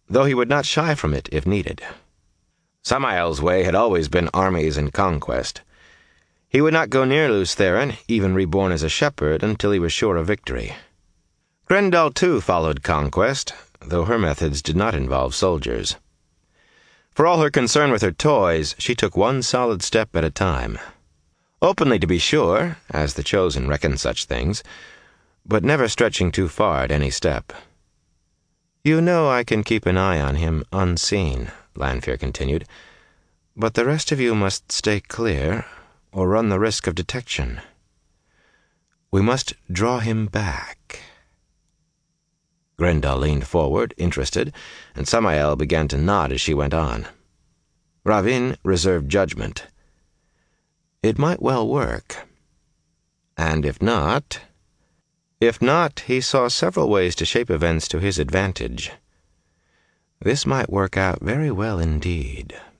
though he would not shy from it if needed. Samael's way had always been armies and conquest. He would not go near Lews Therin, even reborn as a shepherd, until he was sure of victory. Grendel, too, followed conquest, though her methods did not involve soldiers. For all her concern with her toys, she took one solid step at a time. Openly, to be sure, as the Chosen reckoned such things, but never stretching too far at any step. "You know I can keep an eye on him unseen," Lanfear continued, "but the rest of you must stay clear, or run the risk of detection. We must draw him back." Grendel leaned forward, interested, and Samael began to nod as she went on. Ravin reserved judgment. It might well work. And if not, he saw several ways to shape events to his advantage. This might work out very well indeed.